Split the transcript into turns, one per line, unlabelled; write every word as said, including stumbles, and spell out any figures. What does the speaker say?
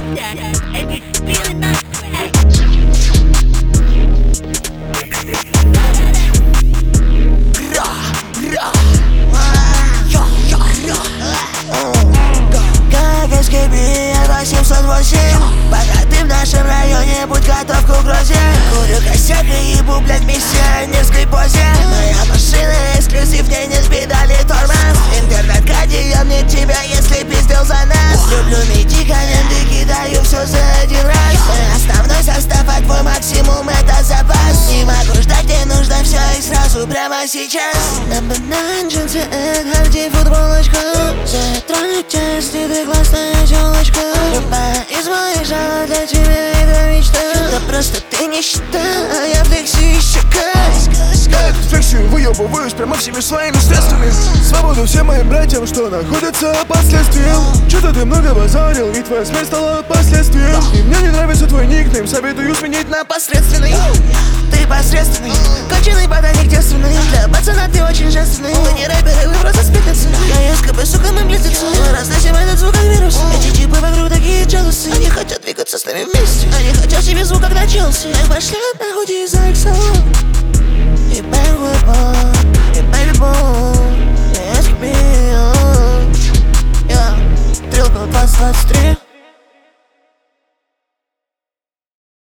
Как эс кей би восемьсот восемь. Пока ты в нашем районе, будь готов к угрозе. Курю косяк и ебу, блядь, в миссионерской позе. Моя машина эксклюзив, мне не педали тормоз. Интернет-кади, я мне тебя, если пиздил за нас. Люблю найти комменты, кидаю все за один раз. Основной состав, а твой максимум это запас. Не могу ждать, мне нужно все и сразу прямо сейчас. На банан, джинсы, эд, харди, футболочку. За тройку, если ты классная тёлочка. Любая из моих жалоб для тебя это мечта. Да просто ты не считай, а я флекси еще кайс.
Я эту флексию выебываюсь прямо в себе своими средствами. Свободу всем моим братьям, что находятся последствием. Что-то ты много базарил, и твоя смерть стала последствием. И мне не нравится твой никнейм, советую сменить на
Посредственный, ты посредственный, конченый ботаник девственный. Для пацана ты очень женственный. Вы не рэперы, вы просто спитницы. Я СКБ, сука, мы близнецы. Мы разносим этот звук как вирус. Эти типы вокруг такие джелусы. Они хотят двигаться с нами вместе. Они хотят себе звук как на Челси. Мы пошли на худи за иксо и бэнгу пол.